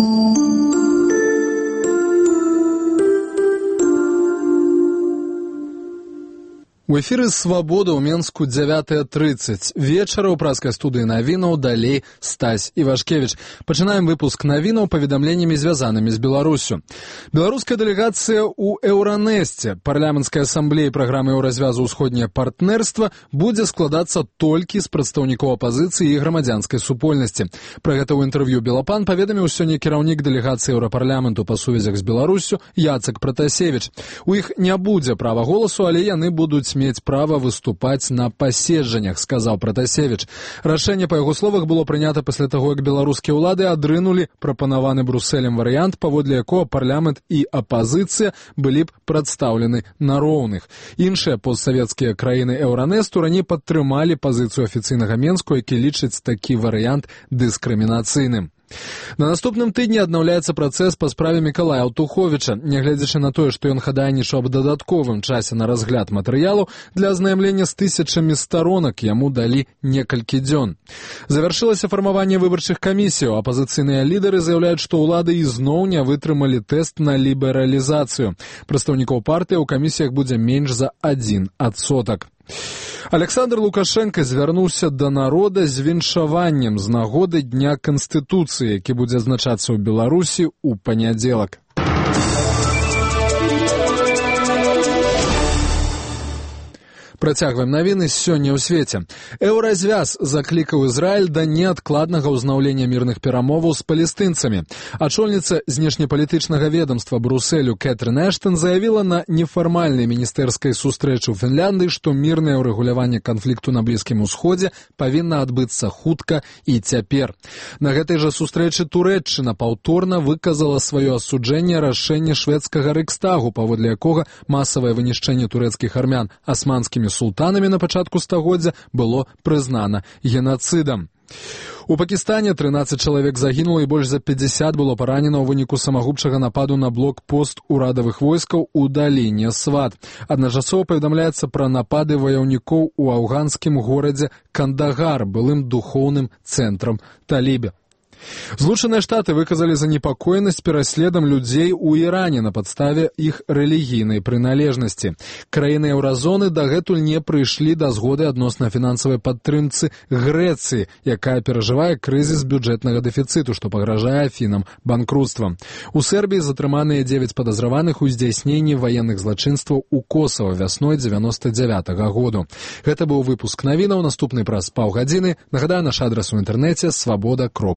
У эфіры «Свабода» ў Менску 9:30. Вечара ў праскай студыі навінаў, далей Стась Івашкевіч. Пачынаем выпуск навінаў паведамленнямі, звязанымі з Беларусю. Беларуская дэлегацыя ў Еўранэсце, парламенцкай асамблеі праграмы еўразвязу «Усходняе партнерства» будзе складацца толькі з прадстаўнікоў апазіцыі і грамадзянскай супольнасці. Пра гэта ў інтэрв'ю «Белапан» паведаміў сёння кіраўнік дэлегацыі Еўрапарламенту па сувязях з Беларуссю Яцек Пратасевіч. У іх не будзе права голасу, але яны будуць мець права выступаць на паседжаннях, сказаў Пратасевіч. Рашэнне, па яго словах, было прынята пасля таго, як беларускія ўлады адрынулі прапанаваны Брусэлем варыянт, паводле якога парламент і апазіцыя былі б прадстаўлены на роўных. Іншыя постсавецкія краіны Еўранэсту раней падтрымалі пазіцыю афіцыйнага Менску, які лічыць такі варыянт дыскрымінацыйным. На наступным тыдні аднаўляецца працэс па справе Мікалая Аўтуховіча. Нягледзячы на тое, што ён хадайнічаў аб дадатковым часе на разгляд матэрыялу, для азнаямлення з тысячамі сторонак яму далі некалькі дзён. Завяршылася фармаванне выбарчых камісіяў. Апазіцыйныя лідары заяўляюць, што ўлады ізноў не вытрымалі тэст на лібералізацыю. Прадстаўнікоў партыі ў камісіях будзе менш за 1%. Александр Лукашенко звярнуўся да народа з віншаваннем з нагоды Дня Канстытуцыі, які будзе адзначацца ў Беларусі ў панядзелак. Працягваем навіны сёння ў свеце. Еўразвяз заклікаў Ізраіль да неадкладнага ўзнаўлення мірных перамоваў з палестынцамі. Ачольніца знешнепалітычнага ведомства Брусэлю Кэтрын Эштон заявіла на нефармальнай міністэрскай сустрэчы ў Фінляндыі, што мірнае ўрэгуляванне канфлікту на Блізкім Усходзе павінна адбыцца хутка і цяпер. На гэтай жа сустрэчы Турэччына паўторна выказала сваё асуджэнне рашэння шведскага рэкстагу, паводле якога масавае вынішчэнне турэцкіх армян асманскімі султанамі на пачатку стагоддзя было прызнана генацыдам. У Пакістане 13 чалавек загінула і больш за 50 было паранена ў выніку самагубчага нападу на блокпост урадавых войскаў у даліне Сват. Адначасова паведамляецца пра напады ваяўнікоў у афганскім горадзе Кандагар, былым духоўным цэнтрам талібе. Злучаныя Штаты выказалі занепакоенасць пераследам людзей у Іране на падставе іх рэлігійнай прыналежнасці. Краіны еўразоны дагэтуль не прыйшлі да згоды адносна фінансавай падтрымцы Грэцыі, якая перажывае крызіс бюджэтнага дэфіцыту, што пагражае Афінам банкруцтвам. У Сербіі затрыманыя 9 падазраваных у здзяйсненні ваенных злачынстваў у Косава вясной 99-го году. Гэта быў выпуск навінаў, наступны праз паўгадзіны. Нагадаю, наш адрас у інтэрнэце свабода.ру.